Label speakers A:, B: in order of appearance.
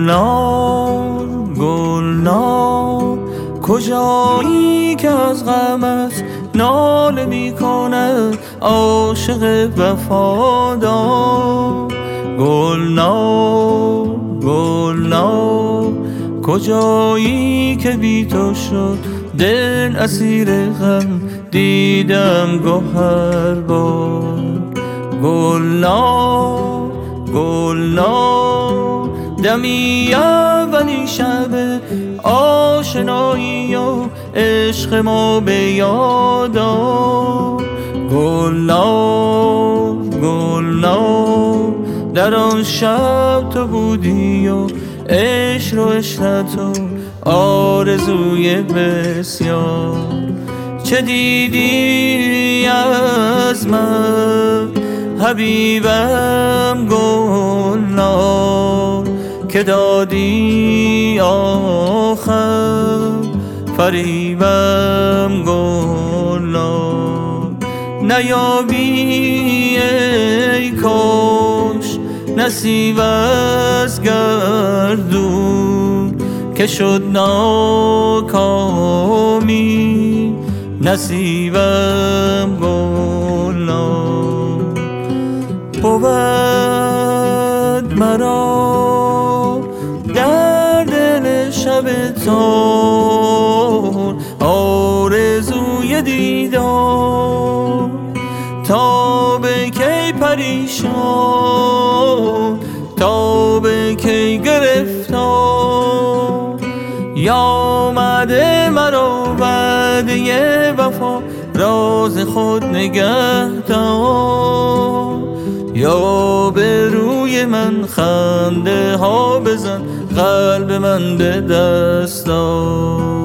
A: گلنار گلنار کجایی که از غمت ناله می کند عاشق وفادار. گلنار گلنار کجایی که بی تو شد دل اسیر غم دیدم گوهر بار. گلنار گلنار دمی اولی شب آشنایی و عشق ما به یاد آر. گلنار گلنار در آن شب تو بودی و عشق و عشرت و آرزوی بسیار. چه دیدی از من حبیبم گلنار که دادی آخر فریبم گلنار. نیابی ای کاش نصیب از گردون که شد ناکامی نصیبم گلنار. بود مرا در دل شب تار آرزوی دیدار تا به کی پریشان تا به کی گرفتار. یا آمده مرا وعده وفا راز خود نگه دار. یا به روی من خنده ها بزن قلب من به دست دار.